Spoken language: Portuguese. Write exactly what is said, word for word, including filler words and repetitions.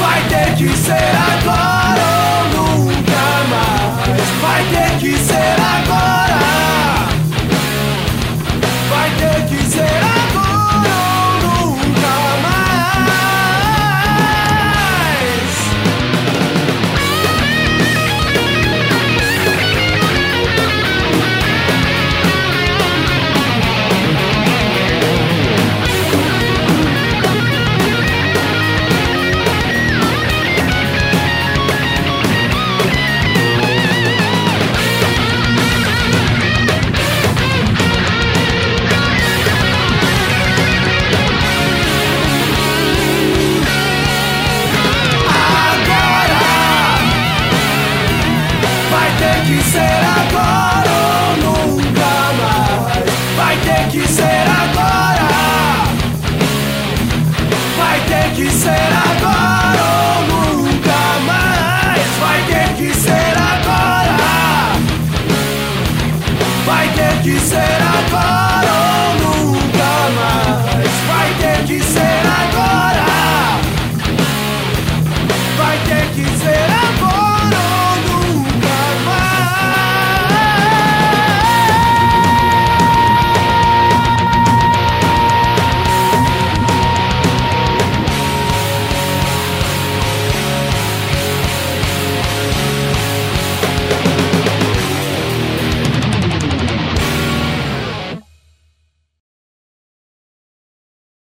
Vai ter que ser agora ou nunca mais. Vai ter que ser agora. Vai ter que ser agora ou nunca mais. Vai ter que ser agora ou nunca mais. Vai ter que ser agora. Vai ter que ser agora ou nunca mais. Vai ter que ser agora. Vai ter que ser agora ou nunca mais. Vai ter que ser agora. Vai ter que ser